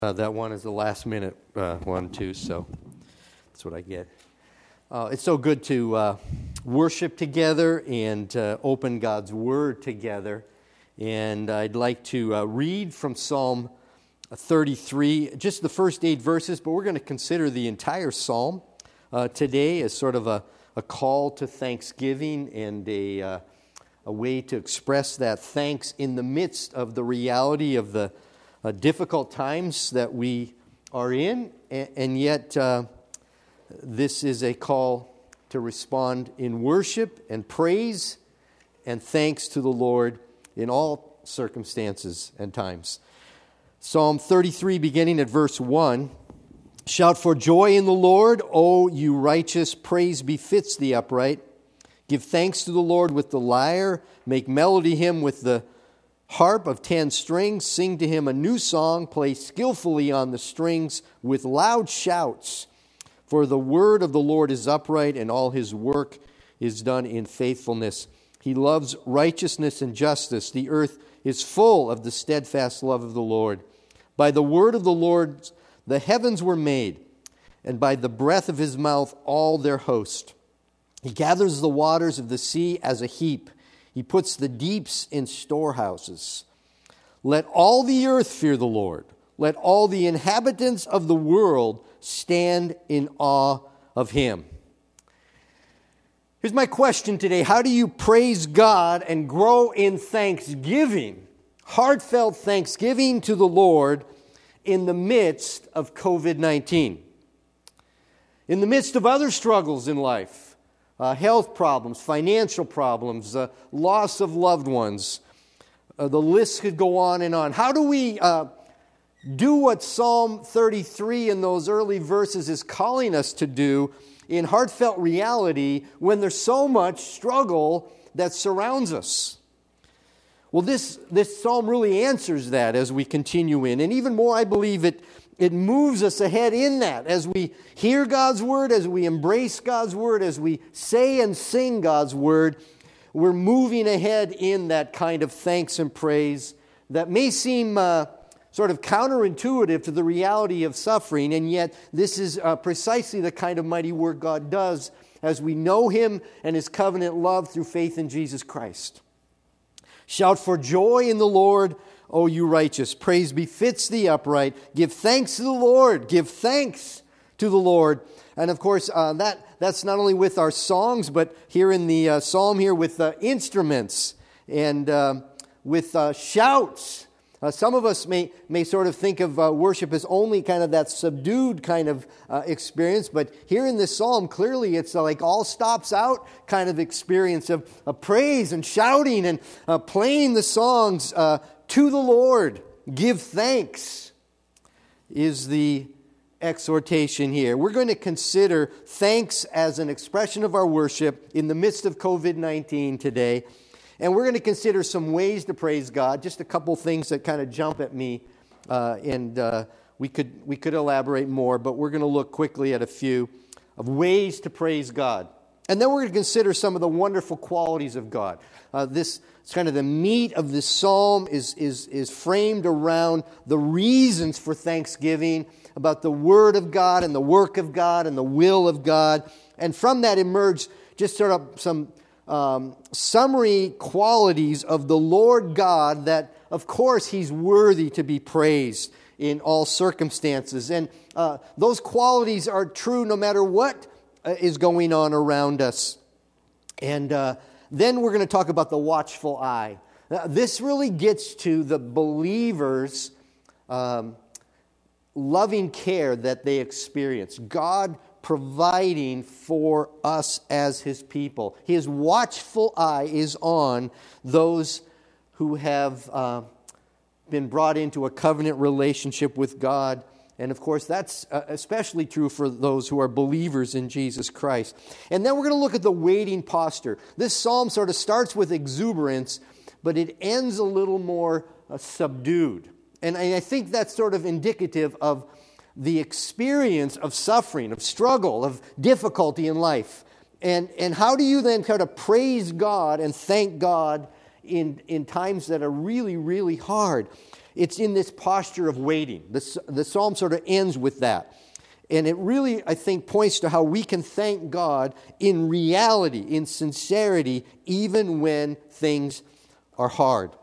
That one is the last minute one too, so that's what I get. It's so good to worship together and open God's Word together. And I'd like to read from Psalm 33, just the first 8 verses, but we're going to consider the entire Psalm today as sort of a call to thanksgiving and a way to express that thanks in the midst of the reality of the difficult times that we are in, and yet this is a call to respond in worship and praise and thanks to the Lord in all circumstances and times. Psalm 33, beginning at verse 1, "Shout for joy in the Lord, O you righteous, praise befits the upright. Give thanks to the Lord with the lyre, make melody him with the harp of 10 strings, sing to him a new song, play skillfully on the strings with loud shouts. For the word of the Lord is upright, and all his work is done in faithfulness. He loves righteousness and justice. The earth is full of the steadfast love of the Lord. By the word of the Lord the heavens were made, and by the breath of his mouth all their host. He gathers the waters of the sea as a heap. He puts the deeps in storehouses. Let all the earth fear the Lord. Let all the inhabitants of the world stand in awe of him." Here's my question today. How do you praise God and grow in thanksgiving, heartfelt thanksgiving to the Lord in the midst of COVID-19? In the midst of other struggles in life? Health problems, financial problems, loss of loved ones. The list could go on and on. How do we do what Psalm 33 in those early verses is calling us to do in heartfelt reality when there's so much struggle that surrounds us? Well, this psalm really answers that as we continue in. And even more, I believe it moves us ahead in that. As we hear God's Word, as we embrace God's Word, as we say and sing God's Word, we're moving ahead in that kind of thanks and praise that may seem sort of counterintuitive to the reality of suffering, and yet this is precisely the kind of mighty work God does as we know Him and His covenant love through faith in Jesus Christ. "Shout for joy in the Lord, O you righteous. Praise befits the upright. Give thanks to the Lord. Give thanks to the Lord." And of course, that's not only with our songs, but here in the psalm here with instruments and with shouts. Some of us may sort of think of worship as only kind of that subdued kind of experience, but here in this psalm, clearly it's like all stops out kind of experience of praise and shouting and playing the songs to the Lord. Give thanks is the exhortation here. We're going to consider thanks as an expression of our worship in the midst of COVID-19 today. And we're going to consider some ways to praise God, just a couple things that kind of jump at me, and we could elaborate more, but we're going to look quickly at a few of ways to praise God. And then we're going to consider some of the wonderful qualities of God. This kind of the meat of this psalm is framed around the reasons for thanksgiving, about the Word of God and the work of God and the will of God. And from that emerge just sort of some summary qualities of the Lord God that, of course, He's worthy to be praised in all circumstances. And those qualities are true no matter what is going on around us. And then we're going to talk about the watchful eye. This really gets to the believer's loving care that they experience. God providing for us as His people. His watchful eye is on those who have been brought into a covenant relationship with God. And of course, that's especially true for those who are believers in Jesus Christ. And then we're going to look at the waiting posture. This psalm sort of starts with exuberance, but it ends a little more subdued. And I think that's sort of indicative of the experience of suffering, of struggle, of difficulty in life. And how do you then kind of praise God and thank God in times that are really, really hard? It's in this posture of waiting. The psalm sort of ends with that. And it really, I think, points to how we can thank God in reality, in sincerity, even when things are hard.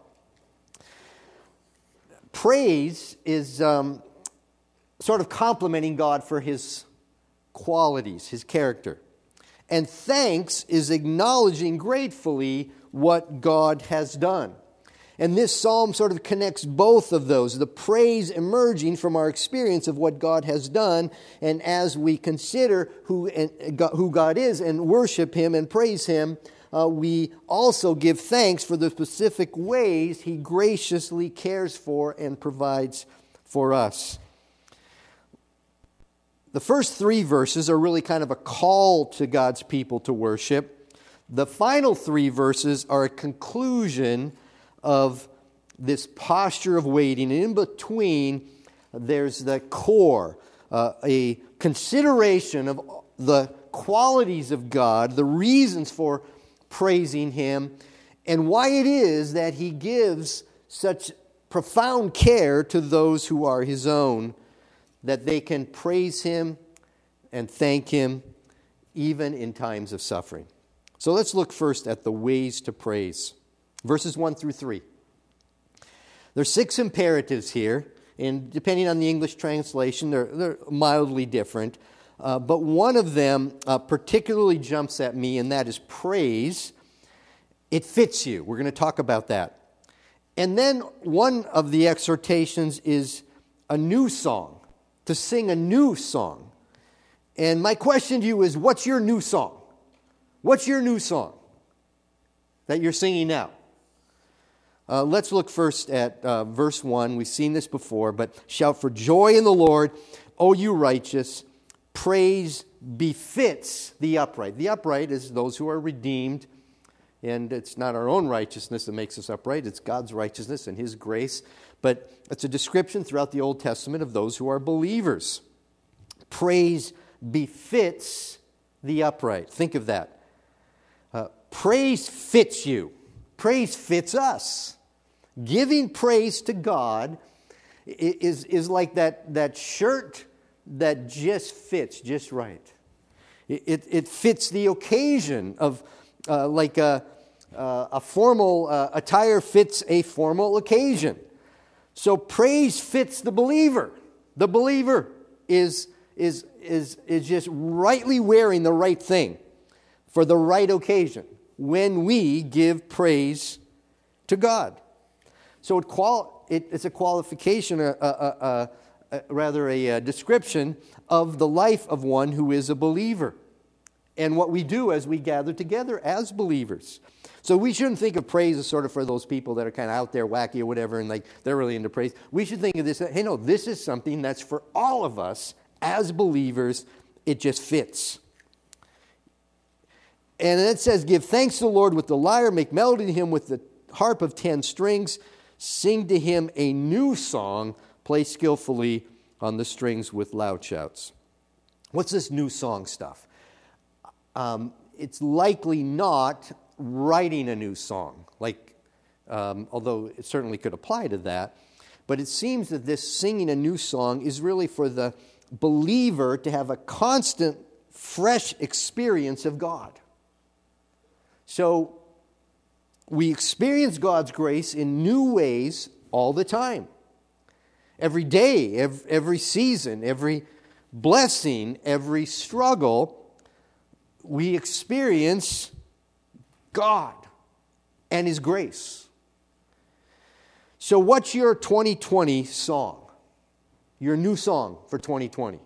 Praise is sort of complimenting God for His qualities, His character. And thanks is acknowledging gratefully what God has done. And this psalm sort of connects both of those, the praise emerging from our experience of what God has done, and as we consider who God is and worship Him and praise Him, we also give thanks for the specific ways He graciously cares for and provides for us. The first 3 verses are really kind of a call to God's people to worship. The final 3 verses are a conclusion of this posture of waiting. And in between, there's the core, a consideration of the qualities of God, the reasons for praising Him, and why it is that He gives such profound care to those who are His own, that they can praise Him and thank Him even in times of suffering. So let's look first at the ways to praise. Verses 1 through 3. There's 6 imperatives here, and depending on the English translation, they're mildly different. But one of them particularly jumps at me, and that is praise. It fits you. We're going to talk about that. And then one of the exhortations is a new song, to sing a new song. And my question to you is, what's your new song? What's your new song that you're singing now? Let's look first at verse 1. We've seen this before, but shout for joy in the Lord, O you righteous. Praise befits the upright. The upright is those who are redeemed, and it's not our own righteousness that makes us upright. It's God's righteousness and His grace. But it's a description throughout the Old Testament of those who are believers. Praise befits the upright. Think of that. Praise fits you. Praise fits us. Giving praise to God is like that shirt that just fits just right. It fits the occasion of like a formal attire fits a formal occasion. So praise fits the believer. The believer is just rightly wearing the right thing for the right occasion when we give praise to God. So it's a qualification, rather a description of the life of one who is a believer and what we do as we gather together as believers. So we shouldn't think of praise as sort of for those people that are kind of out there wacky or whatever and like they're really into praise. We should think of this, hey, no, this is something that's for all of us as believers. It just fits. And it says, give thanks to the Lord with the lyre, make melody to Him with the harp of 10 strings, sing to Him a new song, play skillfully on the strings with loud shouts. What's this new song stuff? It's likely not writing a new song, although it certainly could apply to that. But it seems that this singing a new song is really for the believer to have a constant, fresh experience of God. So we experience God's grace in new ways all the time. Every day, every season, every blessing, every struggle, we experience God and His grace. So what's your 2020 song? Your new song for 2020?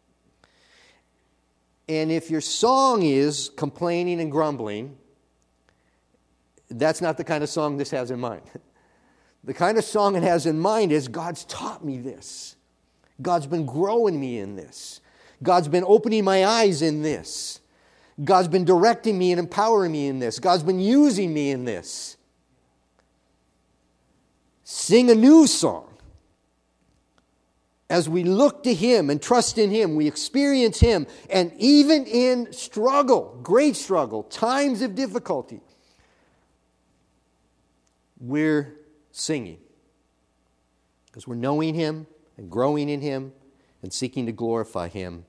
And if your song is complaining and grumbling, that's not the kind of song this has in mind. The kind of song it has in mind is, God's taught me this. God's been growing me in this. God's been opening my eyes in this. God's been directing me and empowering me in this. God's been using me in this. Sing a new song. As we look to Him and trust in Him, we experience Him. And even in struggle, great struggle, times of difficulty, we're singing. Because we're knowing Him and growing in Him and seeking to glorify Him.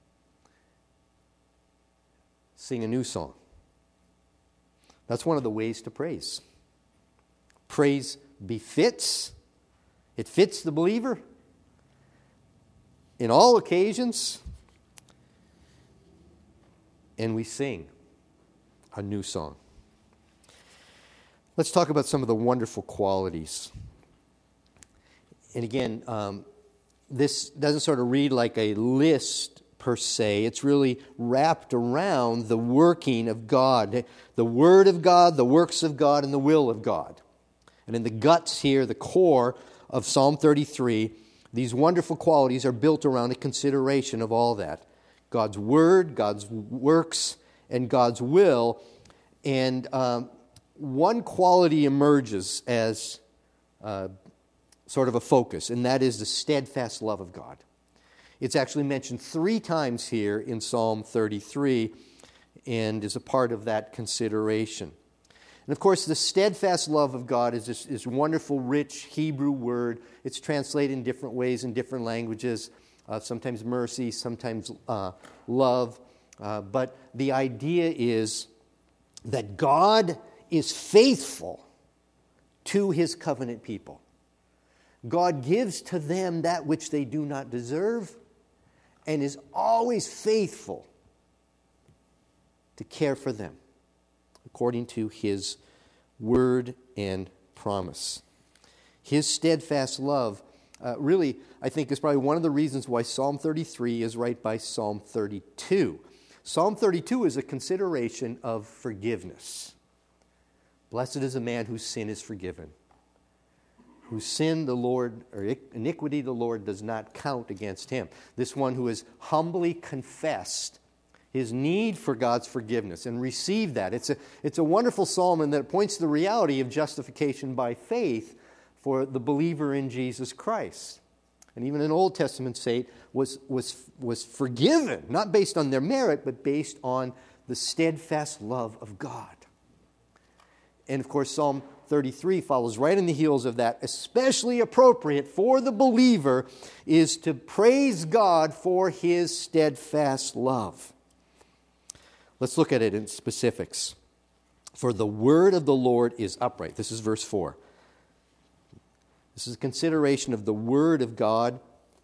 Sing a new song. That's one of the ways to praise. Praise befits. It fits the believer in all occasions. And we sing a new song. Let's talk about some of the wonderful qualities. And again, this doesn't sort of read like a list per se. It's really wrapped around the working of God, the Word of God, the works of God, and the will of God. And in the guts here, the core of Psalm 33, these wonderful qualities are built around a consideration of all that. God's Word, God's works, and God's will. And one quality emerges as sort of a focus, and that is the steadfast love of God. It's actually mentioned 3 times here in Psalm 33 and is a part of that consideration. And of course, the steadfast love of God is this wonderful, rich Hebrew word. It's translated in different ways in different languages, sometimes mercy, sometimes love. But the idea is that God is faithful to His covenant people. God gives to them that which they do not deserve and is always faithful to care for them according to His word and promise. His steadfast love really, I think, is probably one of the reasons why Psalm 33 is right by Psalm 32. Psalm 32 is a consideration of forgiveness. Blessed is a man whose sin is forgiven, whose sin the Lord, or iniquity the Lord does not count against him. This one who has humbly confessed his need for God's forgiveness and received that. It's a wonderful psalm in that it points to the reality of justification by faith for the believer in Jesus Christ. And even an Old Testament saint was forgiven, not based on their merit, but based on the steadfast love of God. And of course, Psalm 33 follows right in the heels of that. Especially appropriate for the believer is to praise God for His steadfast love. Let's look at it in specifics. For the word of the Lord is upright. This is verse 4. This is a consideration of the word of God,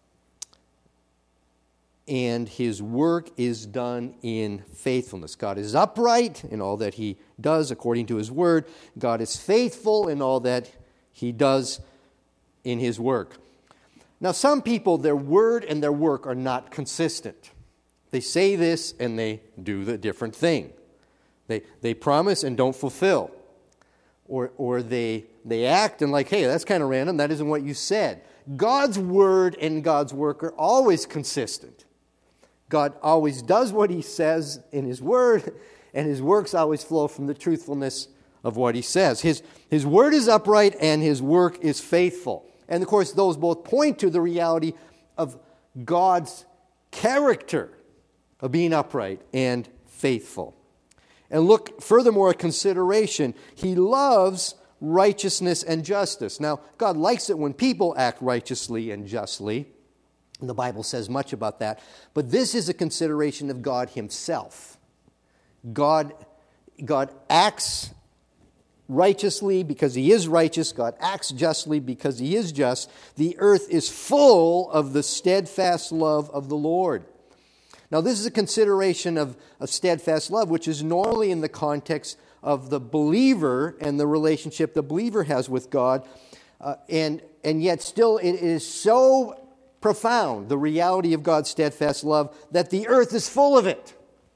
and His work is done in faithfulness. God is upright in all that He does according to His word. God is faithful in all that He does in His work. Now, some people, their word and their work are not consistent. They say this and they do the different thing. They promise and don't fulfill. Or they act and like, hey, that's kind of random. That isn't what you said. God's word and God's work are always consistent. God always does what He says in His word, and His works always flow from the truthfulness of what He says. His word is upright and His work is faithful. And of course, those both point to the reality of God's character of being upright and faithful. And look, furthermore, a consideration. He loves righteousness and justice. Now, God likes it when people act righteously and justly. And the Bible says much about that. But this is a consideration of God Himself. God acts righteously because He is righteous. God acts justly because He is just. The earth is full of the steadfast love of the Lord. Now, this is a consideration of steadfast love, which is normally in the context of the believer and the relationship the believer has with God. And yet still it is so profound, the reality of God's steadfast love, that the earth is full of it.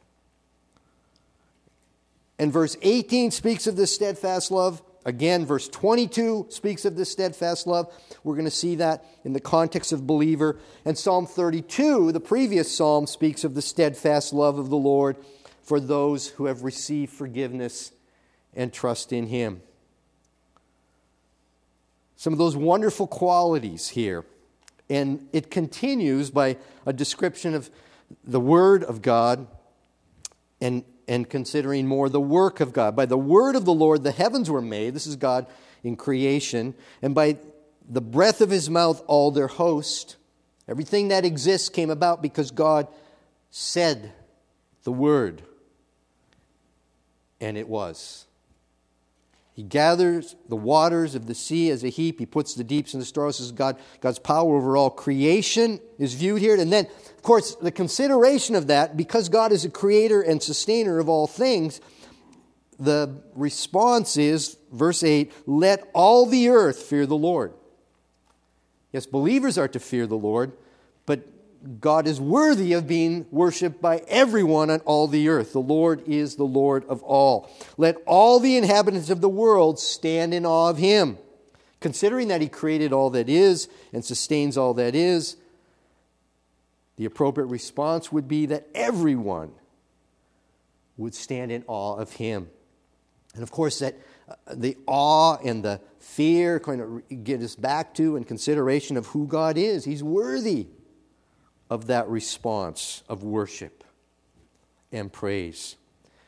And verse 18 speaks of this steadfast love. Again, verse 22 speaks of this steadfast love. We're going to see that in the context of believer. And Psalm 32, the previous psalm, speaks of the steadfast love of the Lord for those who have received forgiveness and trust in Him. Some of those wonderful qualities here. And it continues by a description of the Word of God and considering more the work of God. By the word of the Lord, the heavens were made. This is God in creation. And by the breath of his mouth, all their host. Everything that exists came about because God said the word, and it was. He gathers the waters of the sea as a heap. He puts the deeps in the stores. This is God's power over all creation is viewed here. And then, of course, the consideration of that, because God is a creator and sustainer of all things, the response is, verse 8, let all the earth fear the Lord. Yes, believers are to fear the Lord, but God is worthy of being worshipped by everyone on all the earth. The Lord is the Lord of all. Let all the inhabitants of the world stand in awe of him. Considering that he created all that is and sustains all that is, the appropriate response would be that everyone would stand in awe of him. And of course, that the awe and the fear kind of get us back to and consideration of who God is. He's worthy of that response of worship and praise.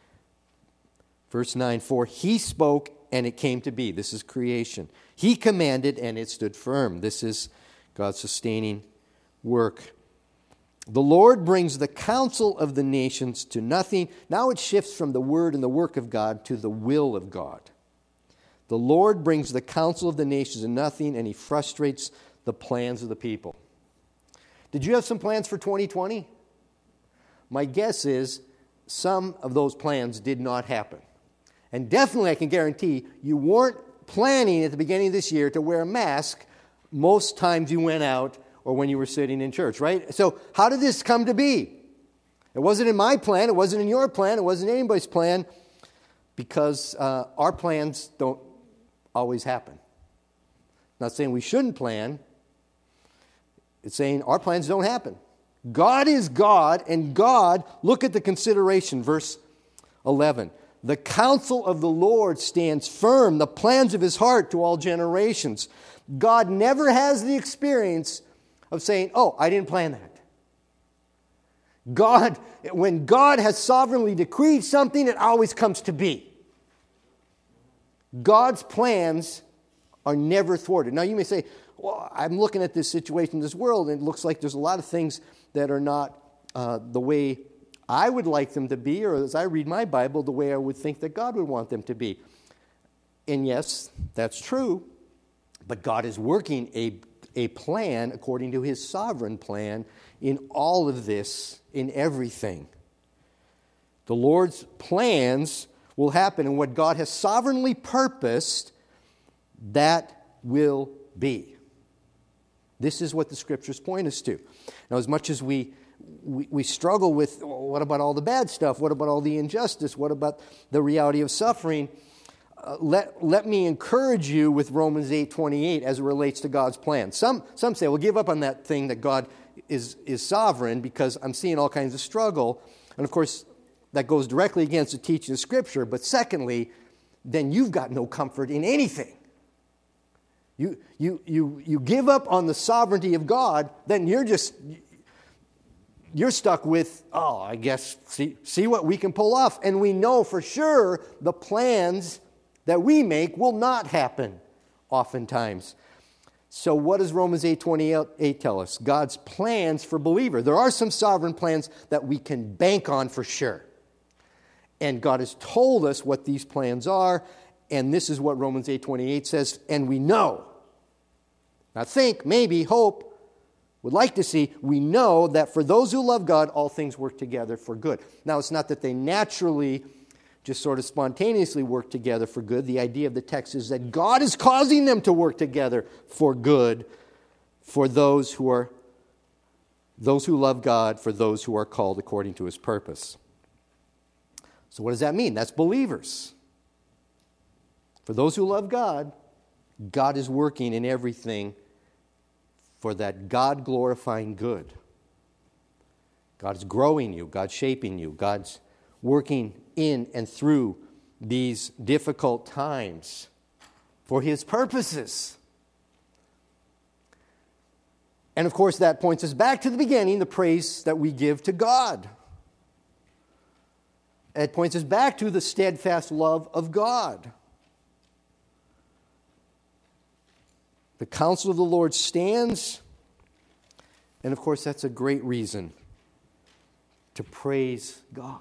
Verse 9, for he spoke and it came to be. This is creation. He commanded and it stood firm. This is God's sustaining work. The Lord brings the counsel of the nations to nothing. Now it shifts from the word and the work of God to the will of God. The Lord brings the counsel of the nations to nothing, and he frustrates the plans of the people. Did you have some plans for 2020? My guess is some of those plans did not happen. And definitely I can guarantee you weren't planning at the beginning of this year to wear a mask most times you went out or when you were sitting in church, right? So how did this come to be? It wasn't in my plan. It wasn't in your plan. It wasn't anybody's plan, because our plans don't always happen. Not saying we shouldn't plan. It's saying our plans don't happen. God is God, and God, look at the consideration, verse 11. The counsel of the Lord stands firm, the plans of his heart to all generations. God never has the experience of saying, oh, I didn't plan that. God, when God has sovereignly decreed something, it always comes to be. God's plans are never thwarted. Now you may say, well, I'm looking at this situation in this world, and it looks like there's a lot of things that are not the way I would like them to be, or as I read my Bible, the way I would think that God would want them to be. And yes, that's true, but God is working a plan according to his sovereign plan in all of this, in everything. The Lord's plans will happen, and what God has sovereignly purposed, that will be. This is what the Scriptures point us to. Now, as much as we struggle with, what about all the bad stuff? What about all the injustice? What about the reality of suffering? Let me encourage you with Romans 8:28 as it relates to God's plan. Some say, well, give up on that thing that God is sovereign, because I'm seeing all kinds of struggle. And of course, that goes directly against the teaching of Scripture. But secondly, then you've got no comfort in anything. You give up on the sovereignty of God, then you're stuck with, oh, I guess, see what we can pull off. And we know for sure the plans that we make will not happen oftentimes. So what does Romans 8:28 tell us? God's plans for believer. There are some sovereign plans that we can bank on for sure. And God has told us what these plans are, and this is what Romans 8:28 says, and we know. Not think, maybe, hope, would like to see, we know that for those who love God, all things work together for good. Now, it's not that they naturally, just sort of spontaneously work together for good. The idea of the text is that God is causing them to work together for good for those who love God, for those who are called according to his purpose. So what does that mean? That's believers. For those who love God, God is working in everything for that God-glorifying good. God's growing you. God's shaping you. God's working in and through these difficult times for his purposes. And of course, that points us back to the beginning, the praise that we give to God. It points us back to the steadfast love of God. The counsel of the Lord stands. And of course, that's a great reason to praise God.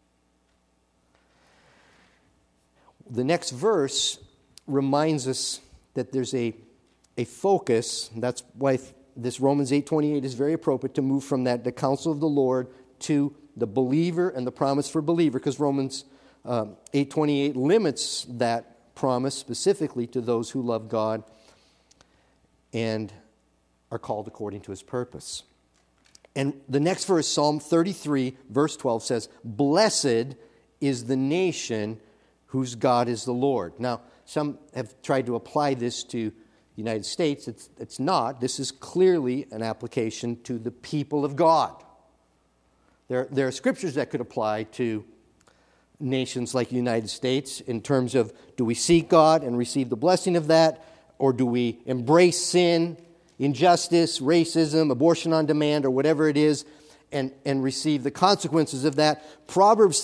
The next verse reminds us that there's a focus. That's why this Romans 8:28 is very appropriate to move from the counsel of the Lord to the believer and the promise for believer, because Romans 8:28 limits that promise specifically to those who love God and are called according to His purpose. And the next verse, Psalm 33, verse 12 says, "Blessed is the nation whose God is the Lord." Now, some have tried to apply this to the United States. It's not. This is clearly an application to the people of God. There are scriptures that could apply to nations like the United States in terms of, do we seek God and receive the blessing of that, or do we embrace sin, injustice, racism, abortion on demand, or whatever it is, and receive the consequences of that? Proverbs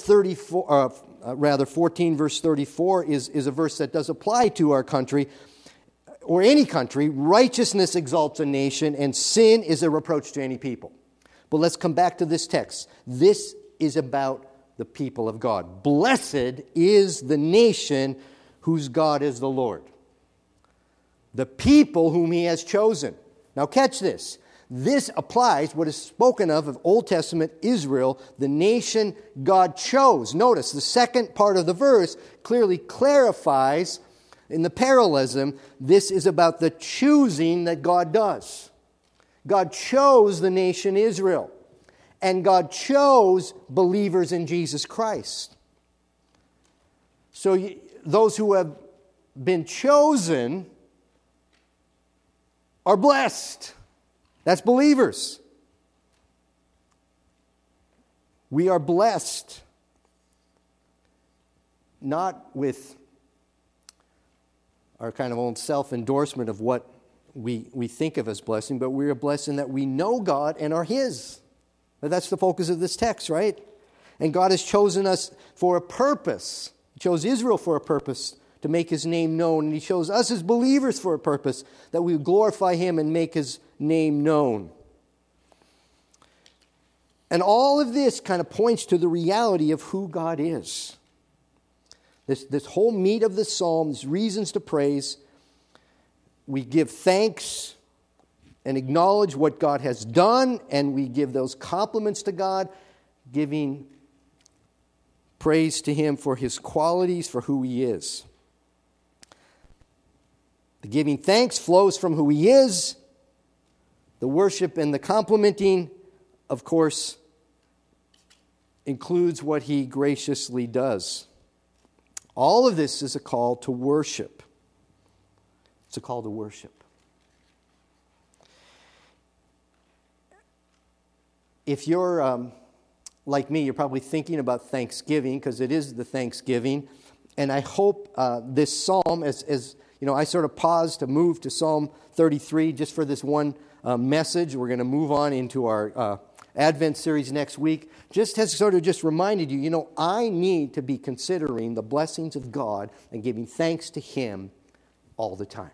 14 verse 34 is a verse that does apply to our country, or any country. Righteousness exalts a nation, and sin is a reproach to any people. But let's come back to this text. This is about the people of God. Blessed is the nation whose God is the Lord. The people whom He has chosen. Now catch this. This applies, what is spoken of Old Testament Israel, the nation God chose. Notice the second part of the verse clearly clarifies in the parallelism, this is about the choosing that God does. God chose the nation Israel, and God chose believers in Jesus Christ. So those who have been chosen are blessed. That's believers. We are blessed, not with our kind of own self-endorsement of what we think of as blessing, but we are blessed in that we know God and are His. That's the focus of this text, right? And God has chosen us for a purpose. He chose Israel for a purpose, to make His name known. And He chose us as believers for a purpose, that we would glorify Him and make His name known. And all of this kind of points to the reality of who God is. This whole meat of the psalm, these reasons to praise, we give thanks and acknowledge what God has done, and we give those compliments to God, giving praise to Him for His qualities, for who He is. The giving thanks flows from who He is. The worship and the complimenting, of course, includes what He graciously does. All of this is a call to worship. It's a call to worship. If you're like me, you're probably thinking about Thanksgiving, because it is the Thanksgiving. And I hope this psalm, as you know, I sort of paused to move to Psalm 33 just for this one message. We're going to move on into our Advent series next week. Just has sort of just reminded you, I need to be considering the blessings of God and giving thanks to Him all the time.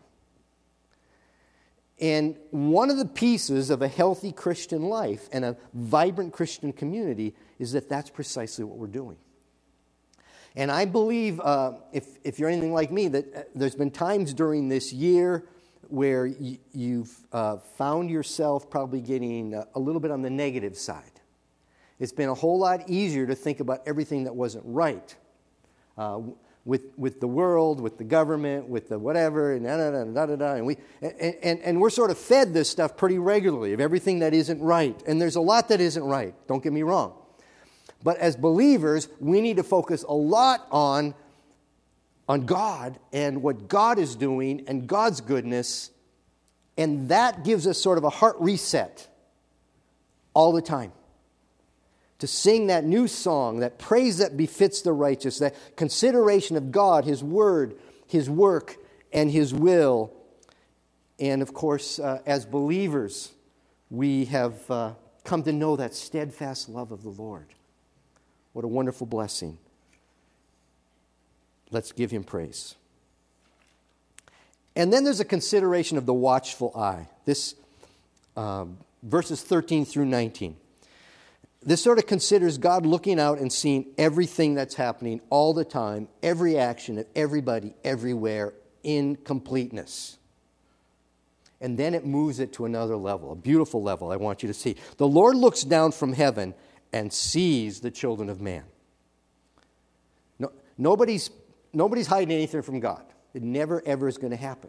And one of the pieces of a healthy Christian life and a vibrant Christian community is that that's precisely what we're doing. And I believe, if you're anything like me, that there's been times during this year where you've found yourself probably getting a little bit on the negative side. It's been a whole lot easier to think about everything that wasn't right with the world, with the government, with the whatever, and and we're sort of fed this stuff pretty regularly of everything that isn't right. And there's a lot that isn't right, don't get me wrong. But as believers, we need to focus a lot on God and what God is doing and God's goodness. And that gives us sort of a heart reset all the time. To sing that new song, that praise that befits the righteous, that consideration of God, His Word, His work, and His will. And of course, as believers, we have come to know that steadfast love of the Lord. What a wonderful blessing. Let's give Him praise. And then there's a consideration of the watchful eye. This verses 13 through 19. This sort of considers God looking out and seeing everything that's happening all the time, every action of everybody, everywhere, in completeness. And then it moves it to another level, a beautiful level I want you to see. The Lord looks down from heaven and sees the children of man. No, nobody's hiding anything from God. It never, ever is going to happen.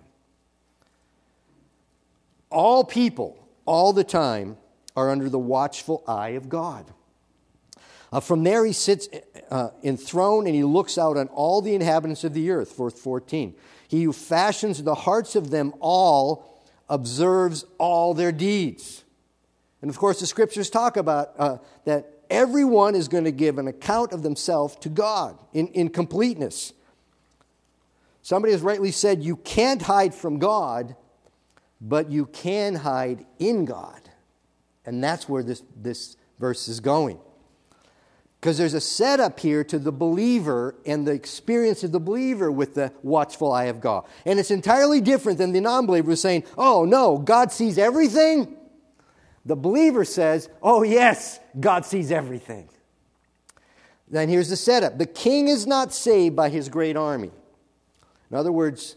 All people, all the time, are under the watchful eye of God. From there he sits enthroned and he looks out on all the inhabitants of the earth, verse 14. He who fashions the hearts of them all observes all their deeds. And of course the scriptures talk about that everyone is going to give an account of themselves to God in completeness. Somebody has rightly said you can't hide from God, but you can hide in God. And that's where this verse is going. Because there's a setup here to the believer and the experience of the believer with the watchful eye of God. And it's entirely different than the non-believer saying, oh no, God sees everything. The believer says, oh yes, God sees everything. Then here's the setup. The king is not saved by his great army. In other words,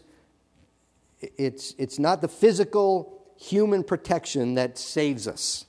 it's not the physical human protection that saves us.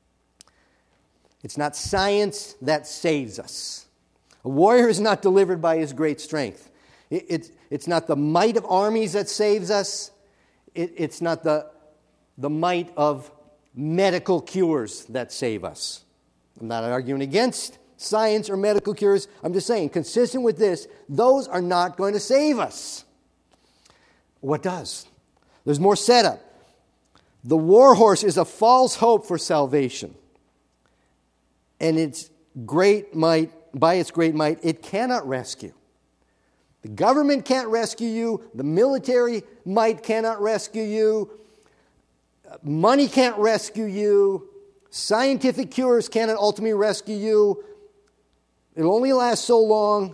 It's not science that saves us. A warrior is not delivered by his great strength. It's not the might of armies that saves us. It's not the might of medical cures that save us. I'm not arguing against science or medical cures. I'm just saying, consistent with this, those are not going to save us. What does? There's more setup. The war horse is a false hope for salvation. And its great might, by its great might, it cannot rescue. The government can't rescue you. The military might cannot rescue you. Money can't rescue you. Scientific cures cannot ultimately rescue you. It'll only last so long.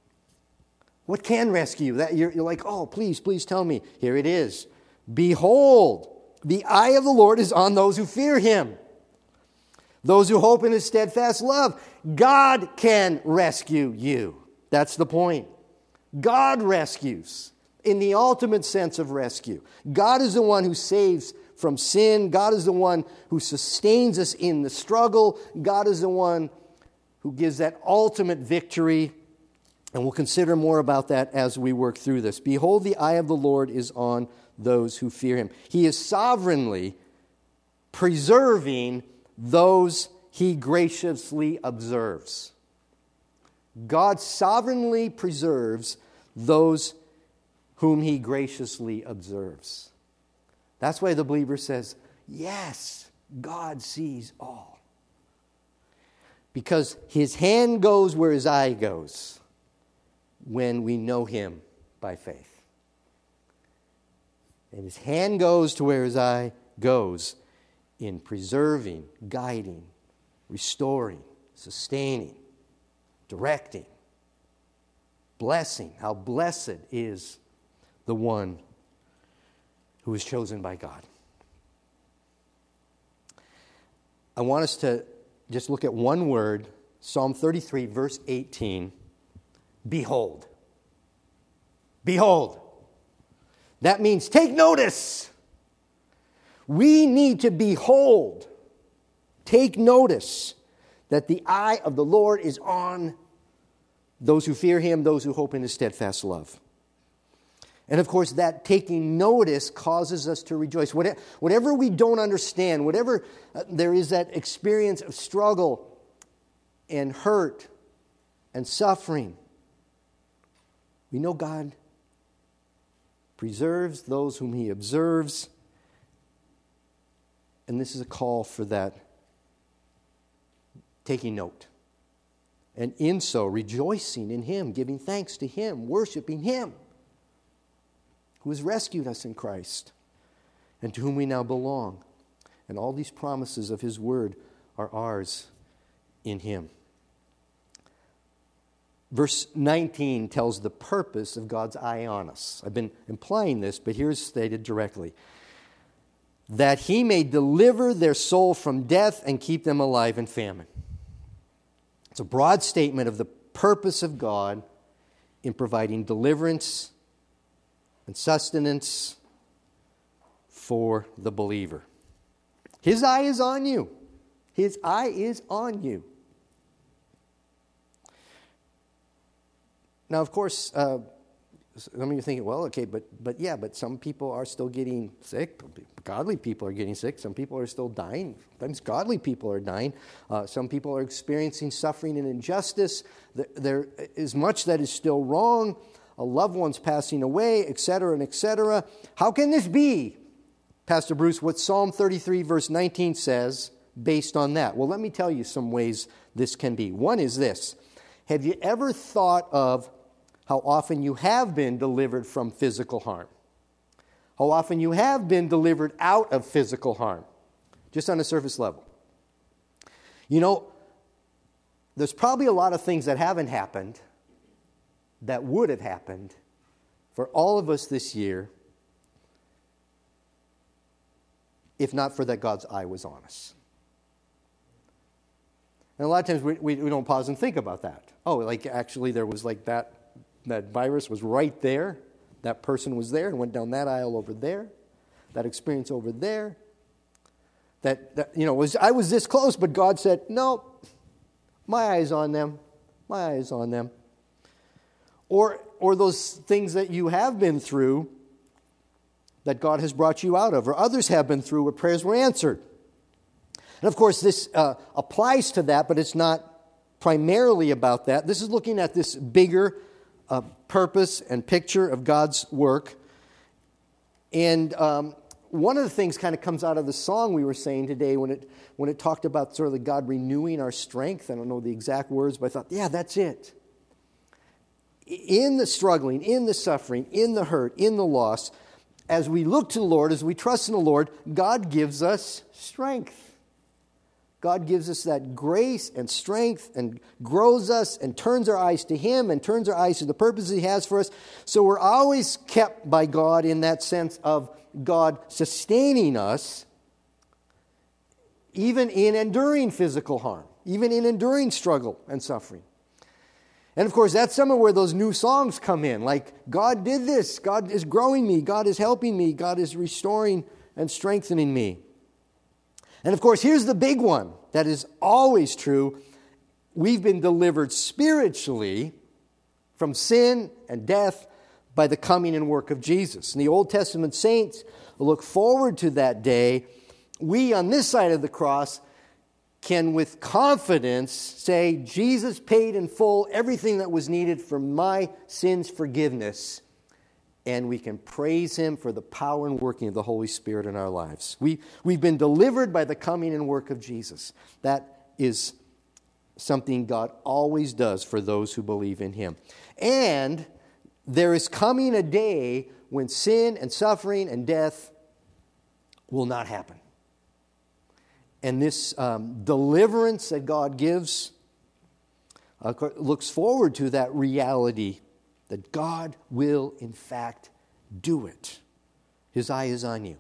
What can rescue you? That you're like, oh, please tell me. Here it is. Behold, the eye of the Lord is on those who fear him. Those who hope in his steadfast love. God can rescue you. That's the point. God rescues in the ultimate sense of rescue. God is the one who saves from sin. God is the one who sustains us in the struggle. God is the one who gives that ultimate victory. And we'll consider more about that as we work through this. Behold, the eye of the Lord is on those who fear him. He is sovereignly preserving those he graciously observes. God sovereignly preserves those whom he graciously observes. That's why the believer says, yes, God sees all. Because his hand goes where his eye goes when we know him by faith. And his hand goes to where his eye goes in preserving, guiding, restoring, sustaining, directing, blessing. How blessed is the one who is chosen by God. I want us to just look at one word, Psalm 33, verse 18. Behold. Behold. That means take notice. We need to behold, take notice that the eye of the Lord is on those who fear him, those who hope in his steadfast love. And of course, that taking notice causes us to rejoice. Whatever we don't understand, whatever there is that experience of struggle and hurt and suffering, we know God preserves those whom he observes. And this is a call for that, taking note. And in so, rejoicing in him, giving thanks to him, worshiping him, who has rescued us in Christ, and to whom we now belong. And all these promises of his word are ours in him. Verse 19 tells the purpose of God's eye on us. I've been implying this, but here's stated directly. That he may deliver their soul from death and keep them alive in famine. It's a broad statement of the purpose of God in providing deliverance and sustenance for the believer. His eye is on you. His eye is on you. Now, of course, some of you are thinking, well, okay, but some people are still getting sick. Godly people are getting sick. Some people are still dying. Sometimes godly people are dying. Some people are experiencing suffering and injustice. There is much that is still wrong. A loved one's passing away, etc., and etc. How can this be, Pastor Bruce, what Psalm 33, verse 19 says based on that? Well, let me tell you some ways this can be. One is this. Have you ever thought of how often you have been delivered from physical harm? How often you have been delivered out of physical harm? Just on a surface level. You know, there's probably a lot of things that haven't happened that would have happened for all of us this year if not for that God's eye was on us. And a lot of times we don't pause and think about that. Oh, like actually there was like that virus was right there. That person was there and went down that aisle over there. That experience over there. That I was this close, but God said, no, my eye is on them. My eye is on them. Or those things that you have been through that God has brought you out of, or others have been through where prayers were answered. And of course, this applies to that, but it's not primarily about that. This is looking at this bigger purpose and picture of God's work. And one of the things kind of comes out of the song we were saying today when it talked about sort of the God renewing our strength. I don't know the exact words, but I thought, yeah, that's it. In the struggling, in the suffering, in the hurt, in the loss, as we look to the Lord, as we trust in the Lord, God gives us strength. God gives us that grace and strength and grows us and turns our eyes to Him and turns our eyes to the purposes He has for us. So we're always kept by God in that sense of God sustaining us, even in enduring physical harm, even in enduring struggle and suffering. And of course, that's somewhere where those new songs come in, like, God did this, God is growing me, God is helping me, God is restoring and strengthening me. And of course, here's the big one that is always true. We've been delivered spiritually from sin and death by the coming and work of Jesus. And the Old Testament saints look forward to that day. We on this side of the cross can with confidence say, Jesus paid in full everything that was needed for my sins' forgiveness. And we can praise Him for the power and working of the Holy Spirit in our lives. We've been delivered by the coming and work of Jesus. That is something God always does for those who believe in Him. And there is coming a day when sin and suffering and death will not happen. And this deliverance that God gives looks forward to that reality that God will, in fact, do it. His eye is on you.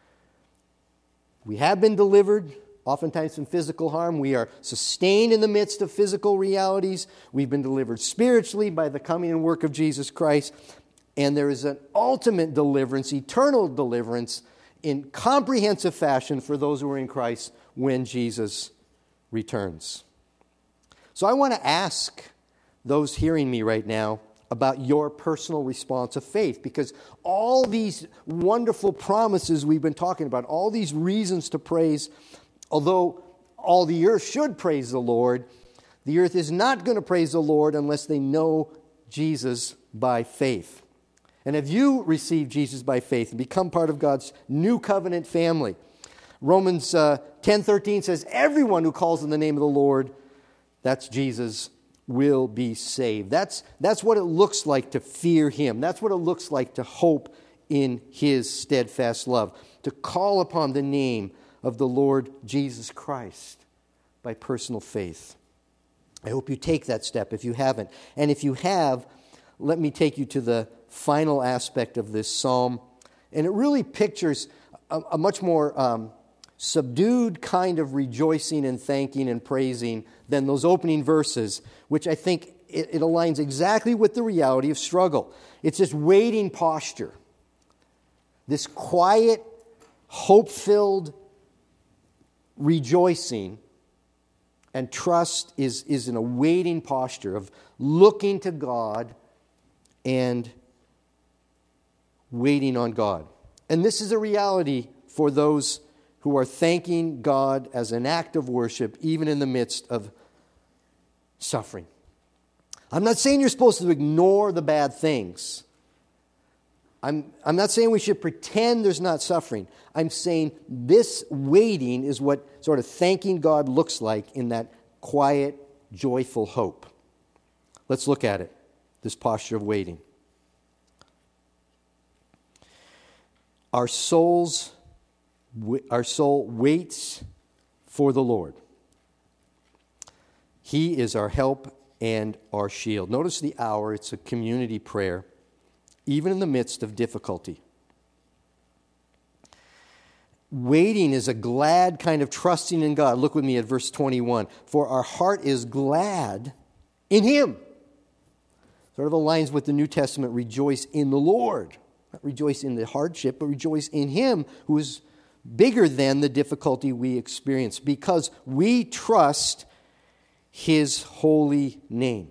We have been delivered, oftentimes from physical harm. We are sustained in the midst of physical realities. We've been delivered spiritually by the coming and work of Jesus Christ. And there is an ultimate deliverance, eternal deliverance, in comprehensive fashion for those who are in Christ when Jesus returns. So I want to ask those hearing me right now about your personal response of faith, because all these wonderful promises we've been talking about, all these reasons to praise, although all the earth should praise the Lord, the earth is not going to praise the Lord unless they know Jesus by faith. And have you received Jesus by faith and become part of God's new covenant family? Romans 10:13 says, everyone who calls on the name of the Lord, that's Jesus, will be saved. That's what it looks like to fear Him. That's what it looks like to hope in His steadfast love, to call upon the name of the Lord Jesus Christ by personal faith. I hope you take that step if you haven't. And if you have, let me take you to the final aspect of this psalm. And it really pictures a much more subdued kind of rejoicing and thanking and praising than those opening verses, which I think it aligns exactly with the reality of struggle. It's this waiting posture, this quiet, hope-filled rejoicing and trust is in a waiting posture of looking to God and waiting on God. And this is a reality for those who are thanking God as an act of worship, even in the midst of suffering. I'm not saying you're supposed to ignore the bad things. I'm not saying we should pretend there's not suffering. I'm saying this waiting is what sort of thanking God looks like in that quiet, joyful hope. Let's look at it, this posture of waiting. Our soul waits for the Lord. He is our help and our shield. Notice the hour. It's a community prayer, even in the midst of difficulty. Waiting is a glad kind of trusting in God. Look with me at verse 21. For our heart is glad in Him. Sort of aligns with the New Testament, rejoice in the Lord. Not rejoice in the hardship, but rejoice in Him who is bigger than the difficulty we experience, because we trust His holy name.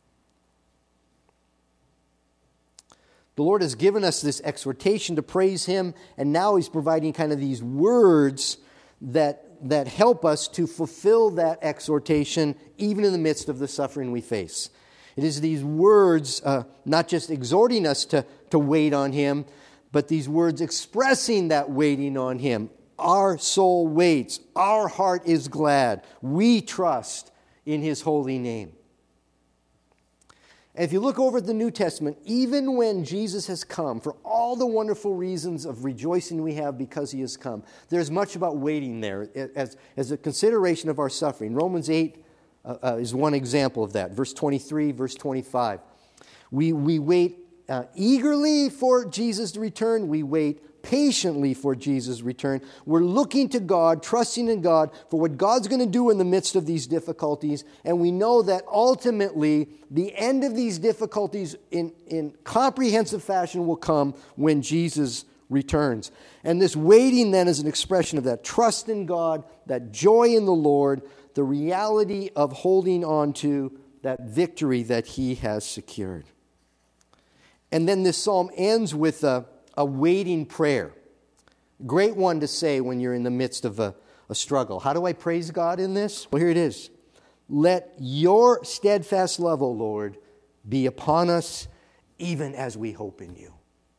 The Lord has given us this exhortation to praise Him, and now He's providing kind of these words that help us to fulfill that exhortation even in the midst of the suffering we face. It is these words not just exhorting us to wait on Him, but these words expressing that waiting on Him. Our soul waits. Our heart is glad. We trust in His holy name. And if you look over at the New Testament, even when Jesus has come, for all the wonderful reasons of rejoicing we have because He has come, there's much about waiting there as a consideration of our suffering. Romans 8 is one example of that. Verse 23, verse 25. We wait eagerly for Jesus to return. We wait patiently for Jesus' return. We're looking to God, trusting in God for what God's going to do in the midst of these difficulties. And we know that ultimately the end of these difficulties in comprehensive fashion will come when Jesus returns. And this waiting then is an expression of that trust in God, that joy in the Lord, the reality of holding on to that victory that He has secured. And then this psalm ends with a waiting prayer. Great one to say when you're in the midst of a struggle. How do I praise God in this? Well, here it is. Let your steadfast love, O Lord, be upon us, even as we hope in you.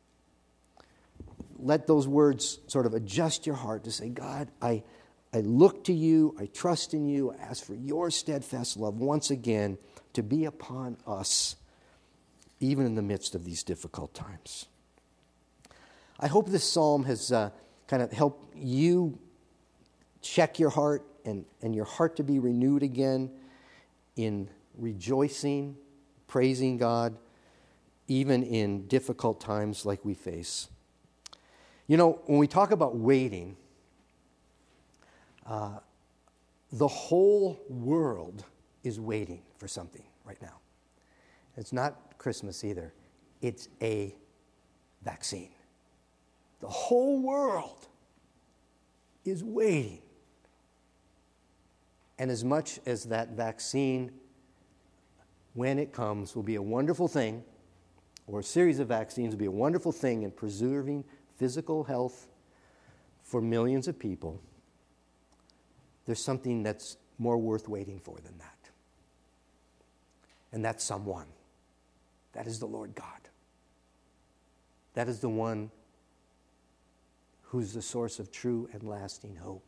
Let those words sort of adjust your heart to say, God, I look to you, I trust in you, I ask for your steadfast love once again to be upon us, even in the midst of these difficult times. I hope this psalm has kind of helped you check your heart and your heart to be renewed again in rejoicing, praising God, even in difficult times like we face. You know, when we talk about waiting, the whole world is waiting for something right now. It's not Christmas either. It's a vaccine. The whole world is waiting. And as much as that vaccine, when it comes, will be a wonderful thing, or a series of vaccines will be a wonderful thing in preserving physical health for millions of people, there's something that's more worth waiting for than that. And that's someone. That is the Lord God. That is the one who's the source of true and lasting hope.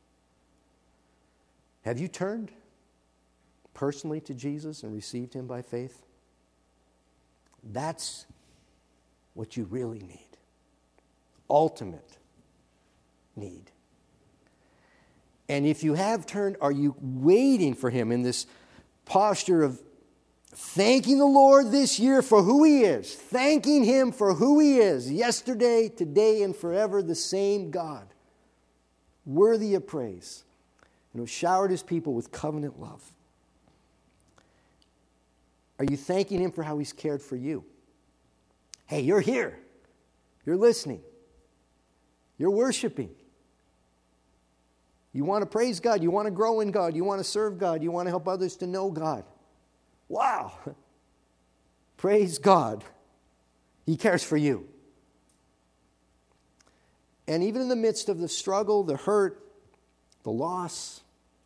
Have you turned personally to Jesus and received Him by faith? That's what you really need. Ultimate need. And if you have turned, are you waiting for Him in this posture of thanking the Lord this year for who He is. Thanking Him for who He is. Yesterday, today, and forever the same God. Worthy of praise. And who showered His people with covenant love. Are you thanking Him for how He's cared for you? Hey, you're here. You're listening. You're worshiping. You want to praise God. You want to grow in God. You want to serve God. You want to help others to know God. Wow. Praise God. He cares for you. And even in the midst of the struggle, the hurt, the loss,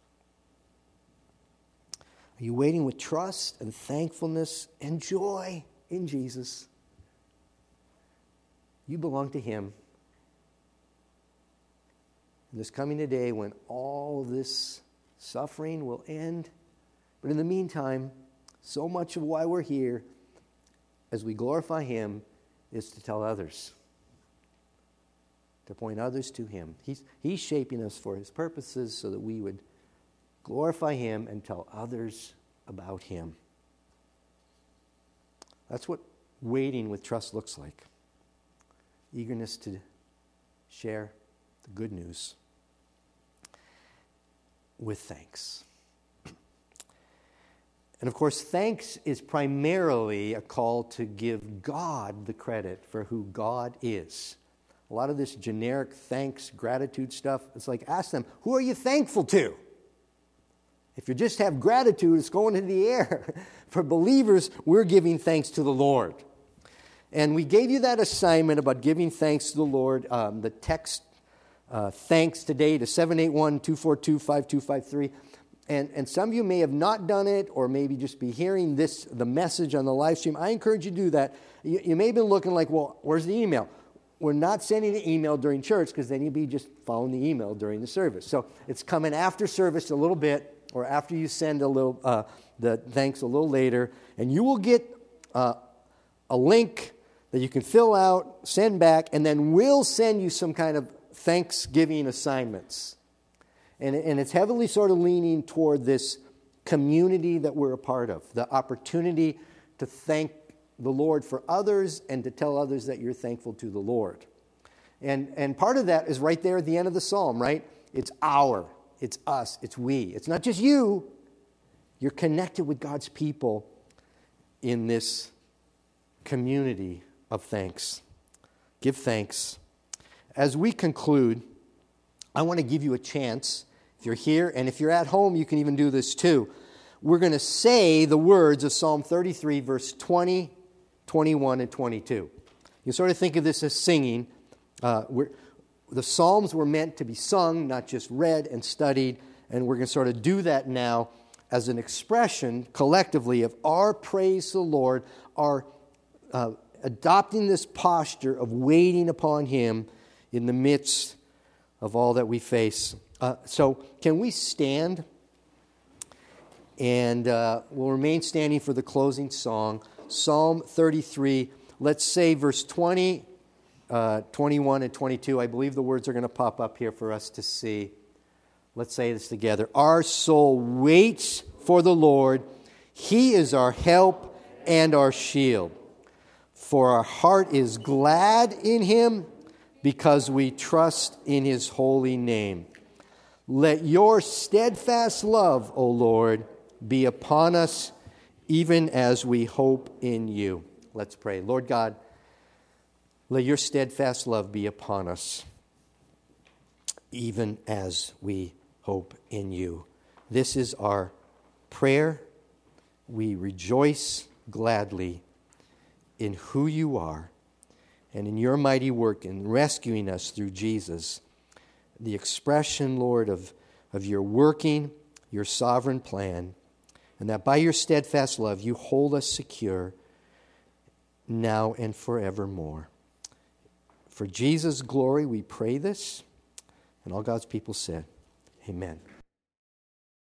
are you waiting with trust and thankfulness and joy in Jesus? You belong to Him. And there's coming a day when all of this suffering will end. But in the meantime, so much of why we're here, as we glorify Him, is to tell others. To point others to Him. He's shaping us for His purposes so that we would glorify Him and tell others about Him. That's what waiting with trust looks like. Eagerness to share the good news with thanks. And of course, thanks is primarily a call to give God the credit for who God is. A lot of this generic thanks, gratitude stuff, it's like, ask them, who are you thankful to? If you just have gratitude, it's going in the air. For believers, we're giving thanks to the Lord. And we gave you that assignment about giving thanks to the Lord. The text, thanks today to 781-242-5253. And some of you may have not done it, or maybe just be hearing the message on the live stream. I encourage you to do that. You may have been looking like, well, where's the email? We're not sending an email during church, because then you'd be just following the email during the service. So it's coming after service a little bit, or after you send the thanks a little later, and you will get a link that you can fill out, send back, and then we'll send you some kind of Thanksgiving assignments. And it's heavily sort of leaning toward this community that we're a part of, the opportunity to thank the Lord for others and to tell others that you're thankful to the Lord. And part of that is right there at the end of the psalm, right? It's our, it's us, it's we. It's not just you. You're connected with God's people in this community of thanks. Give thanks. As we conclude, I want to give you a chance, if you're here, and if you're at home, you can even do this too. We're going to say the words of Psalm 33, verse 20, 21, and 22. You sort of think of this as singing. The Psalms were meant to be sung, not just read and studied, and we're going to sort of do that now as an expression collectively of our praise to the Lord, our adopting this posture of waiting upon Him in the midst of all that we face. So can we stand? And we'll remain standing for the closing song. Psalm 33. Let's say verse 20, 21, and 22. I believe the words are going to pop up here for us to see. Let's say this together. Our soul waits for the Lord. He is our help and our shield. For our heart is glad in Him, because we trust in His holy name. Let your steadfast love, O Lord, be upon us, even as we hope in you. Let's pray. Lord God, let your steadfast love be upon us, even as we hope in you. This is our prayer. We rejoice gladly in who you are, and in your mighty work in rescuing us through Jesus, the expression, Lord, of your working, your sovereign plan, and that by your steadfast love you hold us secure now and forevermore. For Jesus' glory we pray this, and all God's people said, amen.